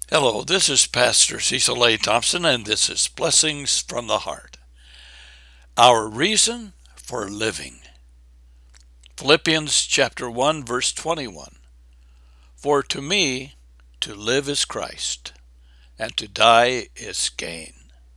Hello, this is Pastor Cecil A. Thompson, and this is Blessings from the Heart. Our reason for living. Philippians chapter 1, verse 21. For to me, to live is Christ, and to die is gain.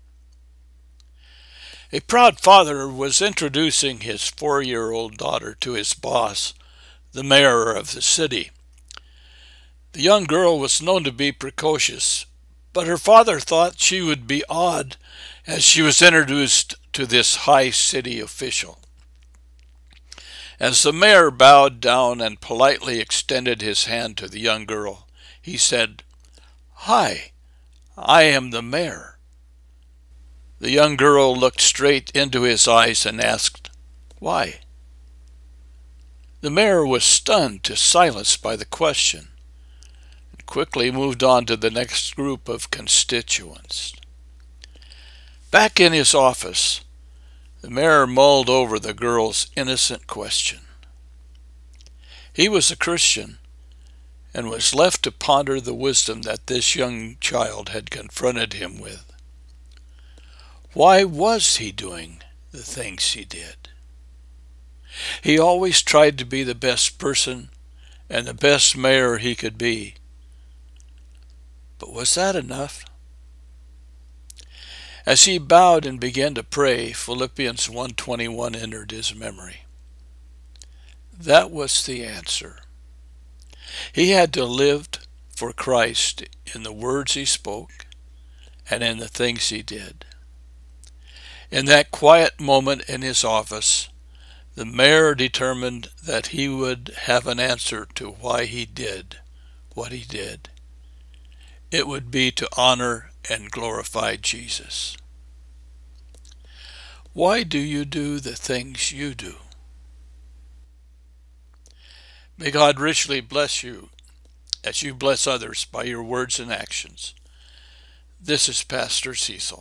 A proud father was introducing his 4-year-old daughter to his boss, the mayor of the city. The young girl was known to be precocious, but her father thought she would be odd as she was introduced to this high city official. As the mayor bowed down and politely extended his hand to the young girl, he said, "Hi, I am the mayor." The young girl looked straight into his eyes and asked, "Why?" The mayor was stunned to silence by the question, quickly moved on to the next group of constituents. Back in his office, the mayor mulled over the girl's innocent question. He was a Christian and was left to ponder the wisdom that this young child had confronted him with. Why was he doing the things he did? He always tried to be the best person and the best mayor he could be. But was that enough? As he bowed and began to pray, Philippians 1:21 entered his memory. That was the answer. He had to live for Christ in the words he spoke and in the things he did. In that quiet moment in his office, the mayor determined that he would have an answer to why he did what he did. It would be to honor and glorify Jesus. Why do you do the things you do? May God richly bless you as you bless others by your words and actions. This is Pastor Cecil.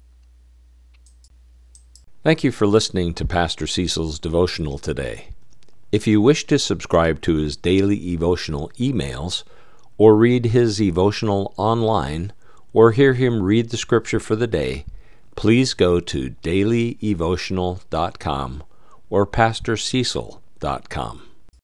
Thank you for listening to Pastor Cecil's devotional today. If you wish to subscribe to his daily devotional emails, or read his devotional online, or hear him read the scripture for the day, please go to dailydevotional.com or pastorcecil.com.